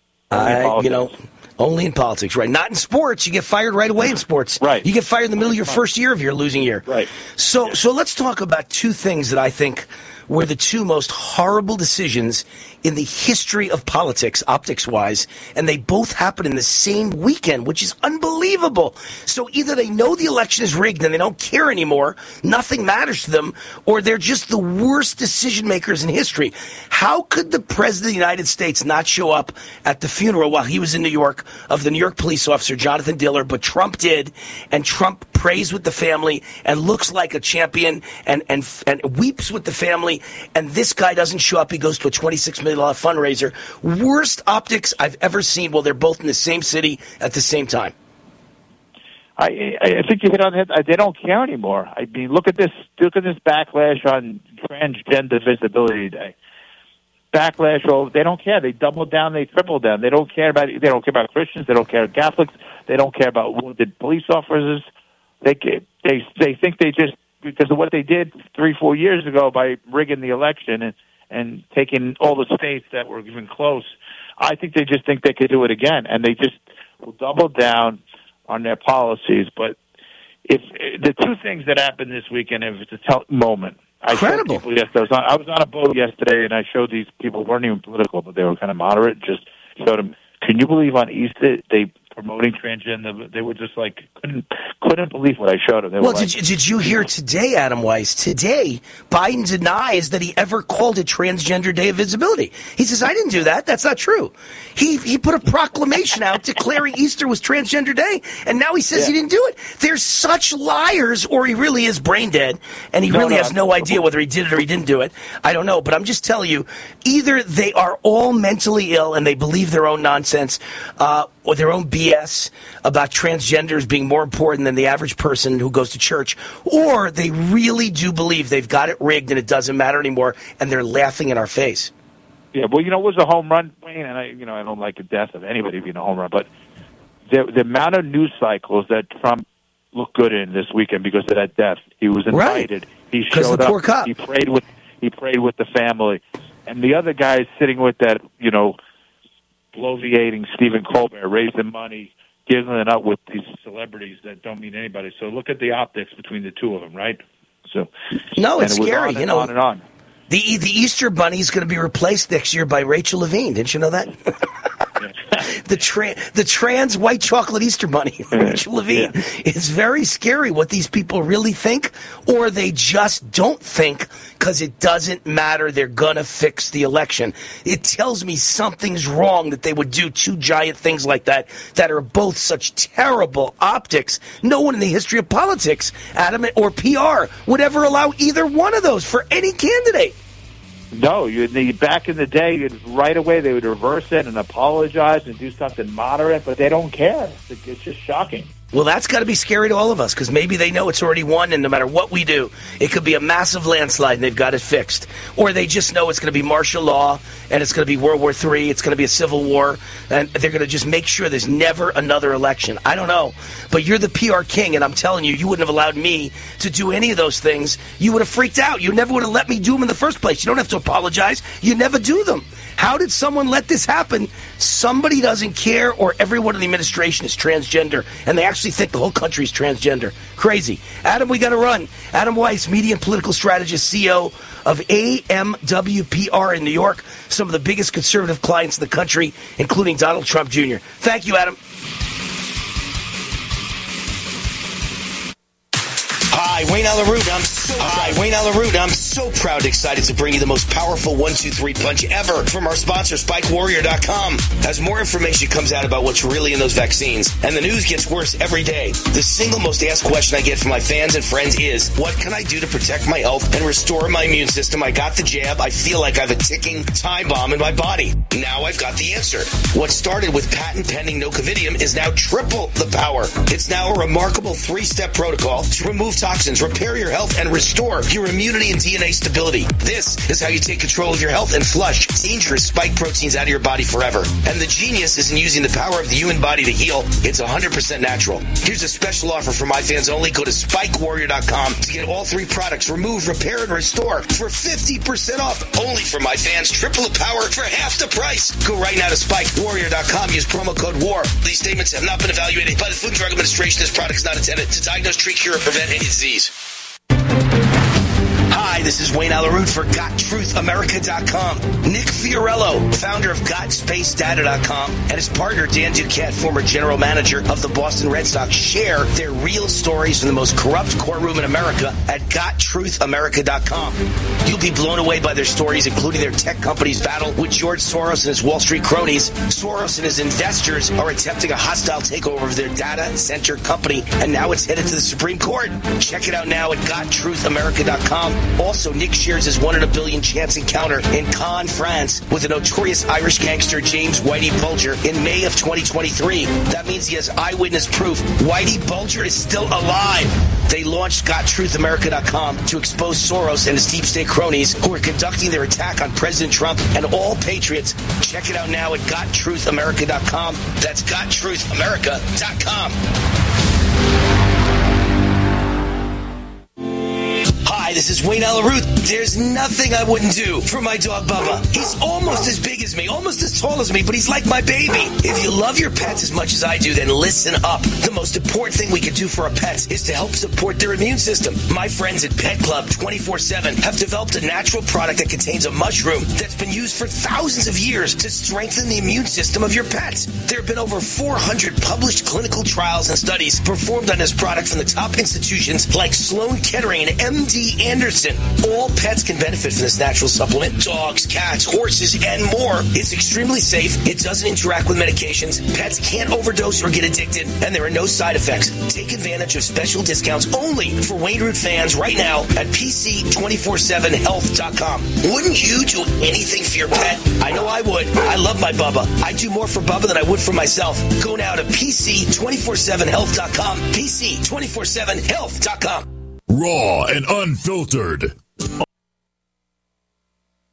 I, you know, only in politics, right? Not in sports. You get fired right away in sports. Right. You get fired in the middle of your first year of your losing year. Right. So, Yeah. so let's talk about two things that I think were the two most horrible decisions in the history of politics, optics-wise, and they both happened in the same weekend, which is unbelievable. So either they know the election is rigged and they don't care anymore, nothing matters to them, or they're just the worst decision-makers in history. How could the President of the United States not show up at the funeral while he was in New York of the New York police officer, Jonathan Diller, but Trump did, and Trump prays with the family and looks like a champion and, and, and weeps with the family, and this guy doesn't show up. He goes to a twenty-six million dollars fundraiser. Worst optics I've ever seen while they're both in the same city at the same time. I, I think you hit on it. They don't care anymore. I mean, look at this. Look at this backlash on Transgender Visibility Day. Backlash. Oh, they don't care. They double down. They triple down. They don't care about. They don't care about Christians. They don't care about Catholics. They don't care about wounded police officers. They they they think they just because of what they did three four years ago by rigging the election and and taking all the states that were even close. I think they just think they could do it again, and they just will double down on their policies. But if the two things that happened this weekend, if it's a tel- moment, I Incredible. showed people yesterday. I was, on, I was on a boat yesterday, and I showed these people weren't even political, but they were kind of moderate. Just showed them. Can you believe on Easter they promoting transgender? They were just like couldn't couldn't believe what I showed them. They Well, were like, did you, did you hear today, Adam Weiss? Today, Biden denies that he ever called it Transgender Day of Visibility. He says, I didn't do that. That's not true. He he put a proclamation out declaring Easter was Transgender Day, and now he says Yeah. he didn't do it. They're such liars, or he really is brain dead, and he No, really no, has no idea whether he did it or he didn't do it. I don't know, but I'm just telling you, either they are all mentally ill and they believe their own nonsense, uh, or their own B S about transgenders being more important than the average person who goes to church, or they really do believe they've got it rigged and it doesn't matter anymore, and they're laughing in our face. Yeah, well, you know, it was a home run, Wayne, and I, you know, I don't like the death of anybody being a home run, but the the amount of news cycles that Trump looked good in this weekend because of that death. He was invited. Right. He 'Cause showed the up. poor cop. He prayed with he prayed with the family. And the other guy is sitting with that, you know, bloviating Stephen Colbert, raising money, giving it up with these celebrities that don't mean anybody. So look at the optics between the two of them, right? So no, it's it scary. On you know, on and on. The the Easter Bunny is going to be replaced next year by Rachel Levine. Didn't you know that? the tra- the trans white chocolate Easter Bunny, Rachel Levine. Yeah. It's very scary what these people really think, or they just don't think because it doesn't matter. They're going to fix the election. It tells me something's wrong that they would do two giant things like that that are both such terrible optics. No one in the history of politics, Adam, or P R would ever allow either one of those for any candidate. No, you the back in the day, you'd, right away they would reverse it and apologize and do something moderate, but they don't care. It's, it's just shocking. Well, that's got to be scary to all of us because maybe they know it's already won, and no matter what we do, it could be a massive landslide and they've got it fixed. Or they just know it's going to be martial law and it's going to be World War Three, it's going to be a civil war, and they're going to just make sure there's never another election. I don't know, but you're the P R king, and I'm telling you, you wouldn't have allowed me to do any of those things. You would have freaked out. You never would have let me do them in the first place. You don't have to apologize. You never do them. How did someone let this happen? Somebody doesn't care, or everyone in the administration is transgender, and they actually think the whole country is transgender. Crazy. Adam, we got to run. Adam Weiss, media and political strategist, C E O of A M W P R in New York, some of the biggest conservative clients in the country, including Donald Trump Junior Thank you, Adam. Hi, Wayne Allyn Root. I'm so Hi, Wayne Allyn Root. I'm so proud and excited to bring you the most powerful one two three punch ever from our sponsor, Spike Warrior dot com. As more information comes out about what's really in those vaccines, and the news gets worse every day, the single most asked question I get from my fans and friends is, what can I do to protect my health and restore my immune system? I got the jab. I feel like I have a ticking time bomb in my body. Now I've got the answer. What started with patent-pending Nocovidium is now triple the power. It's now a remarkable three-step protocol to remove toxins, repair your health, and restore your immunity and D N A stability. This is how you take control of your health and flush dangerous spike proteins out of your body forever. And the genius is in using the power of the human body to heal. It's one hundred percent natural. Here's a special offer for my fans only. Go to Spike Warrior dot com to get all three products, remove, repair, and restore for fifty percent off. Only for my fans. Triple the power for half the price. Go right now to Spike Warrior dot com. Use promo code WAR. These statements have not been evaluated by the Food and Drug Administration. This product is not intended to diagnose, treat, cure, or prevent any disease. Hi, this is Wayne Allyn Root for Got Truth America dot com. Nick Fiorello, founder of Got Space Data dot com, and his partner Dan Duquette, former general manager of the Boston Red Sox, share their real stories from the most corrupt courtroom in America at Got Truth America dot com. You'll be blown away by their stories, including their tech company's battle with George Soros and his Wall Street cronies. Soros and his investors are attempting a hostile takeover of their data center company, and now it's headed to the Supreme Court. Check it out now at Got Truth America dot com. Also, Nick shares his one in a billion chance encounter in Cannes, France, with the notorious Irish gangster James Whitey Bulger in May of twenty twenty-three. That means he has eyewitness proof Whitey Bulger is still alive. They launched Got Truth America dot com to expose Soros and his deep state cronies who are conducting their attack on President Trump and all patriots. Check it out now at Got Truth America dot com. That's Got Truth America dot com. Hi, this is Wayne Allyn Root. There's nothing I wouldn't do for my dog Bubba. He's almost as big as me, almost as tall as me, but he's like my baby. If you love your pets as much as I do, then listen up. The most important thing we can do for our pets is to help support their immune system. My friends at Pet Club twenty-four seven have developed a natural product that contains a mushroom that's been used for thousands of years to strengthen the immune system of your pets. There have been over four hundred published clinical trials and studies performed on this product from the top institutions like Sloan Kettering and M D Anderson. All pets can benefit from this natural supplement. Dogs, cats, horses, and more. It's extremely safe. It doesn't interact with medications. Pets can't overdose or get addicted, and there are no side effects. Take advantage of special discounts only for Wayne Root fans right now at P C two forty-seven health dot com. Wouldn't you do anything for your pet? I know I would. I love my Bubba. I do more for Bubba than I would for myself. Go now to P C two forty-seven health dot com. P C two forty-seven health dot com. Raw and unfiltered.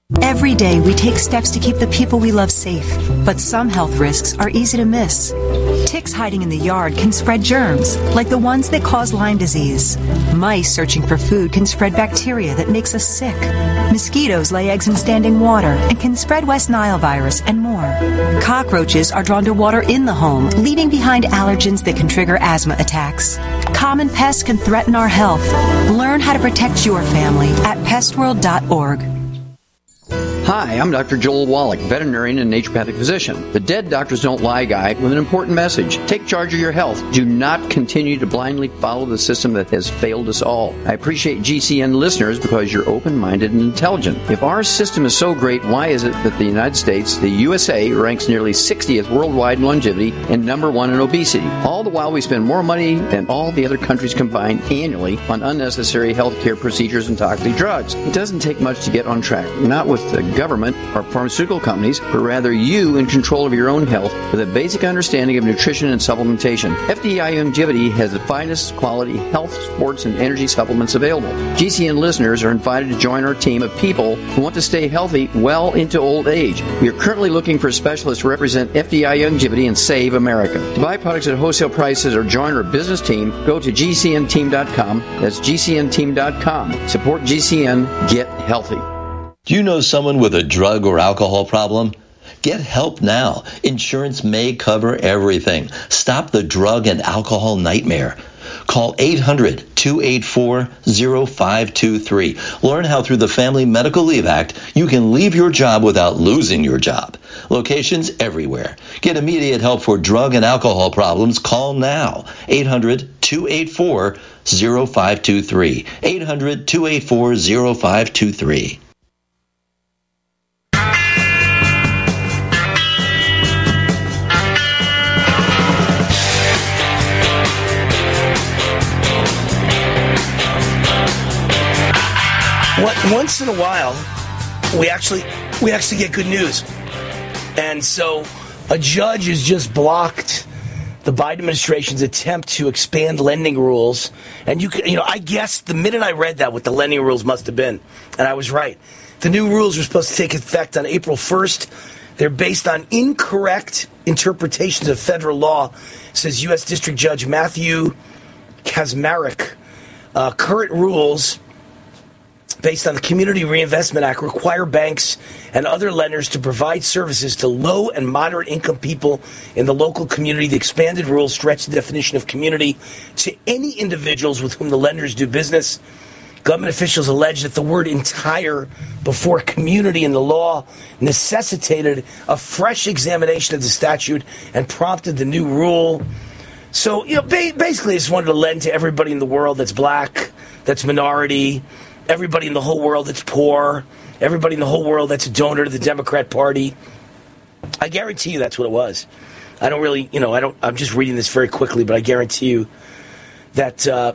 Every day, we take steps to keep the people we love safe, but some health risks are easy to miss. Ticks hiding in the yard can spread germs, like the ones that cause Lyme disease. Mice searching for food can spread bacteria that makes us sick. Mosquitoes lay eggs in standing water and can spread West Nile virus and more. Cockroaches are drawn to water in the home, leaving behind allergens that can trigger asthma attacks. Common pests can threaten our health. Learn how to protect your family at pest world dot org. Hi, I'm Doctor Joel Wallach, veterinarian and naturopathic physician. The Dead Doctors Don't Lie guy with an important message. Take charge of your health. Do not continue to blindly follow the system that has failed us all. I appreciate G C N listeners because you're open-minded and intelligent. If our system is so great, why is it that the United States, the U S A, ranks nearly sixtieth worldwide in longevity and number one in obesity? All the while we spend more money than all the other countries combined annually on unnecessary healthcare procedures and toxic drugs. It doesn't take much to get on track. Not with the government or pharmaceutical companies, but rather you in control of your own health with a basic understanding of nutrition and supplementation. F D I Longevity has the finest quality health, sports, and energy supplements available. G C N listeners are invited to join our team of people who want to stay healthy well into old age. We are currently looking for specialists to represent F D I Longevity and save America. To buy products at wholesale prices or join our business team, go to G C N team dot com. That's G C N team dot com. Support G C N. Get healthy. Do you know someone with a drug or alcohol problem? Get help now. Insurance may cover everything. Stop the drug and alcohol nightmare. Call eight hundred, two eight four, zero five two three. Learn how through the Family Medical Leave Act you can leave your job without losing your job. Locations everywhere. Get immediate help for drug and alcohol problems. Call now. eight hundred, two eight four, zero five two three. eight hundred, two eight four, zero five two three. Once in a while, we actually we actually get good news. And so a judge has just blocked the Biden administration's attempt to expand lending rules. And you can, you know, I guessed the minute I read that what the lending rules must have been. And I was right. The new rules are supposed to take effect on April first. They're based on incorrect interpretations of federal law, says U S District Judge Matthew Kaczmarek. Uh, current rules based on the Community Reinvestment Act require banks and other lenders to provide services to low and moderate income people in the local community. The expanded rules stretch the definition of community to any individuals with whom the lenders do business. Government officials allege that the word entire before community in the law necessitated a fresh examination of the statute and prompted the new rule. So, you know, ba- basically, I just wanted to lend to everybody in the world that's black, that's minority, everybody in the whole world that's poor, everybody in the whole world that's a donor to the Democrat Party. I guarantee you that's what it was. I don't really, you know, I don't, I'm just reading this very quickly, but I guarantee you that uh,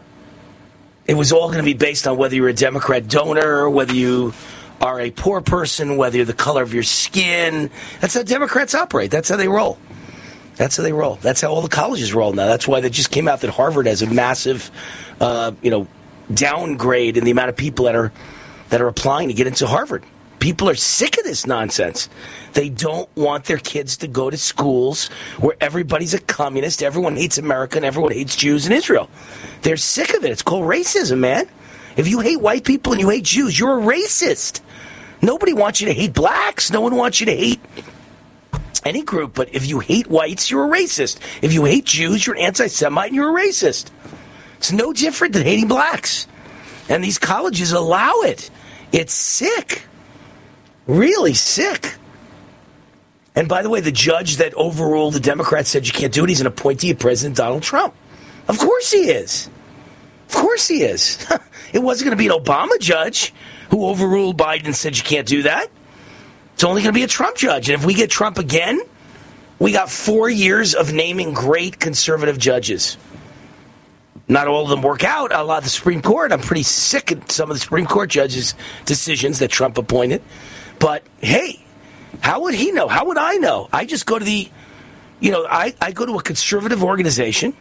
it was all going to be based on whether you're a Democrat donor, whether you are a poor person, whether you're the color of your skin. That's how Democrats operate. That's how they roll. That's how they roll. That's how all the colleges roll now. That's why they just came out that Harvard has a massive, uh, you know, downgrade in the amount of people that are that are applying to get into Harvard. People are sick of this nonsense. They don't want their kids to go to schools where everybody's a communist, everyone hates America, and everyone hates Jews and Israel. They're sick of it. It's called racism, man. If you hate white people and you hate Jews, you're a racist. Nobody wants you to hate blacks. No one wants you to hate any group. But if you hate whites, you're a racist. If you hate Jews, you're an anti-Semite and you're a racist. It's no different than hating blacks. And these colleges allow it. It's sick. Really sick. And by the way, the judge that overruled the Democrats said you can't do it. He's an appointee of President Donald Trump. Of course he is. Of course he is. It wasn't going to be an Obama judge who overruled Biden and said you can't do that. It's only going to be a Trump judge. And if we get Trump again, we got four years of naming great conservative judges. Not all of them work out. A lot of the Supreme Court, I'm pretty sick of some of the Supreme Court judges' decisions that Trump appointed. But, hey, how would he know? How would I know? I just go to the, you know, I, I go to a conservative organization,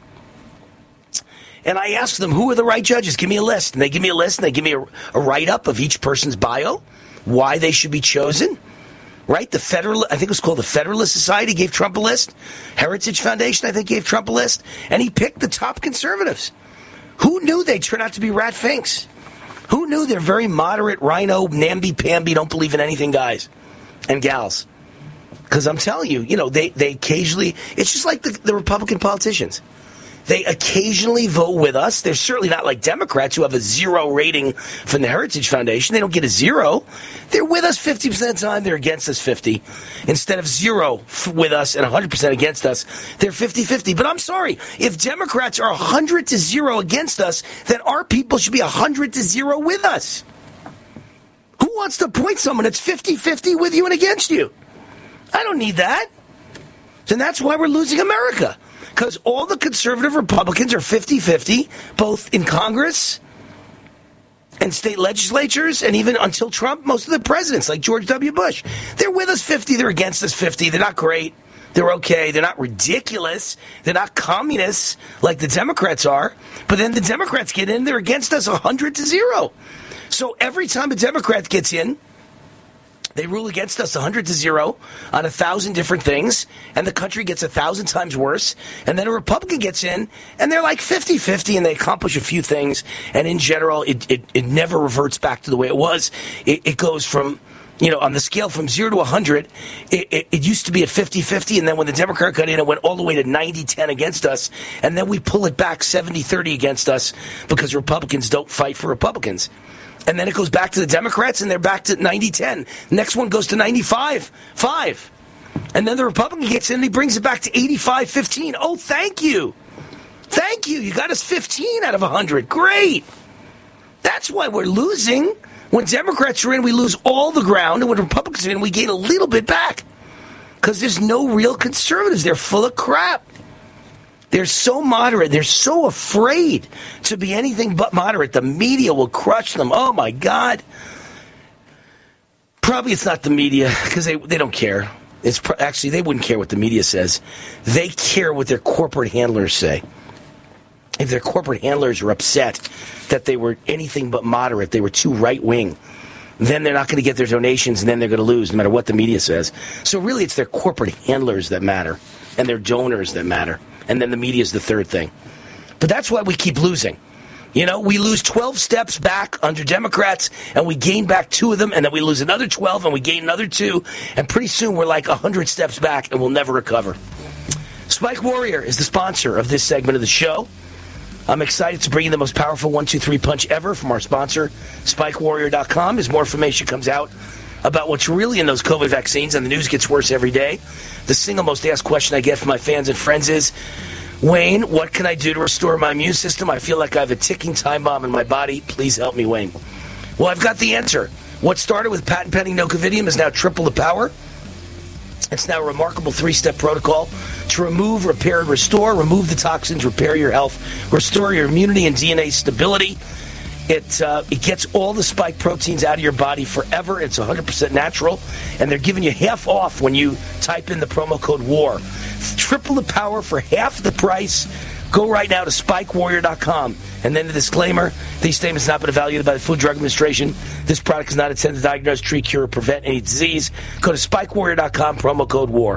and I ask them, who are the right judges? Give me a list. And they give me a list, and they give me a, a write-up of each person's bio. why they should be chosen, right? The Federal, I think it was called the Federalist Society, gave Trump a list. Heritage Foundation, I think, gave Trump a list. And he picked the top conservatives. Who knew they'd turn out to be rat finks? Who knew they're very moderate, rhino, namby-pamby, don't believe in anything guys and gals? Because I'm telling you, you know, they, they occasionally, it's just like the, the Republican politicians. They occasionally vote with us. They're certainly not like Democrats who have a zero rating from the Heritage Foundation. They don't get a zero. They're with us fifty percent of the time. They're against us fifty. Instead of zero f- with us and one hundred percent against us, they're fifty-fifty. But I'm sorry. If Democrats are one hundred to zero against us, then our people should be one hundred to zero with us. Who wants to appoint someone that's fifty-fifty with you and against you? I don't need that. And that's why we're losing America. Because all the conservative Republicans are fifty-fifty, both in Congress and state legislatures, and even until Trump, most of the presidents, like George W. Bush. They're with us fifty, they're against us fifty. They're not great. They're okay. They're not ridiculous. They're not communists like the Democrats are. But then the Democrats get in, they're against us one hundred to zero. So every time a Democrat gets in, they rule against us one hundred to zero on a thousand different things, and the country gets a thousand times worse. And then a Republican gets in, and they're like fifty-fifty, and they accomplish a few things. And in general, it, it, it never reverts back to the way it was. It, it goes from, you know, on the scale from zero to one hundred, it, it, it used to be at fifty-fifty, and then when the Democrat got in, it went all the way to ninety ten against us. And then we pull it back seventy thirty against us because Republicans don't fight for Republicans. And then it goes back to the Democrats, and they're back to ninety ten. Next one goes to ninety-five five. And then the Republican gets in, and he brings it back to eighty-five fifteen. Oh, thank you. Thank you. You got us fifteen out of one hundred. Great. That's why we're losing. When Democrats are in, we lose all the ground. And when Republicans are in, we gain a little bit back. Because there's no real conservatives. They're full of crap. They're so moderate. They're so afraid to be anything but moderate. The media will crush them. Oh, my God. Probably it's not the media because they, they don't care. It's pro- Actually, they wouldn't care what the media says. They care what their corporate handlers say. If their corporate handlers are upset that they were anything but moderate, they were too right-wing, then they're not going to get their donations, and then they're going to lose no matter what the media says. So really it's their corporate handlers that matter and their donors that matter. And then the media is the third thing. But that's why we keep losing. You know, we lose twelve steps back under Democrats, and we gain back two of them, and then we lose another twelve, and we gain another two, and pretty soon we're like one hundred steps back, and we'll never recover. Spike Warrior is the sponsor of this segment of the show. I'm excited to bring you the most powerful one two three punch ever from our sponsor, Spike Warrior dot com. As more information comes out about what's really in those COVID vaccines, and the news gets worse every day, the single most asked question I get from my fans and friends is, Wayne, what can I do to restore my immune system? I feel like I have a ticking time bomb in my body. Please help me, Wayne. Well, I've got the answer. What started with patent pending Nocovidium is now triple the power. It's now a remarkable three-step protocol to remove, repair, and restore. Remove the toxins, repair your health, restore your immunity and D N A stability. It uh, it gets all the spike proteins out of your body forever. It's one hundred percent natural. And they're giving you half off when you type in the promo code WAR. Triple the power for half the price. Go right now to Spike Warrior dot com. And then the disclaimer, these statements have not been evaluated by the Food and Drug Administration. This product is not intended to diagnose, treat, cure, or prevent any disease. Go to Spike Warrior dot com, promo code WAR.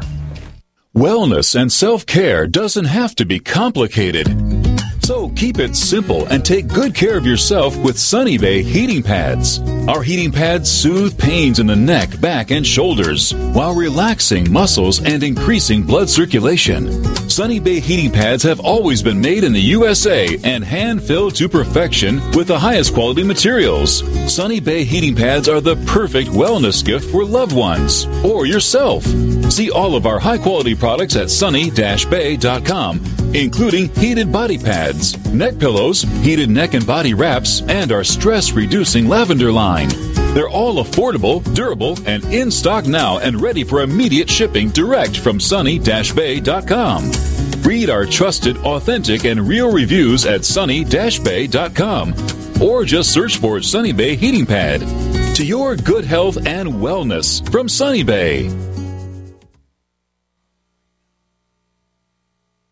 Wellness and self-care doesn't have to be complicated. So keep it simple and take good care of yourself with Sunny Bay heating pads. Our heating pads soothe pains in the neck, back, and shoulders while relaxing muscles and increasing blood circulation. Sunny Bay heating pads have always been made in the U S A and hand-filled to perfection with the highest quality materials. Sunny Bay heating pads are the perfect wellness gift for loved ones or yourself. See all of our high-quality products at sunny dash bay dot com, including heated body pads, neck pillows, heated neck and body wraps, and our stress-reducing lavender line. They're all affordable, durable, and in stock now and ready for immediate shipping direct from sunny dash bay dot com. Read our trusted, authentic, and real reviews at sunny dash bay dot com or just search for Sunny Bay Heating Pad. To your good health and wellness from Sunny Bay.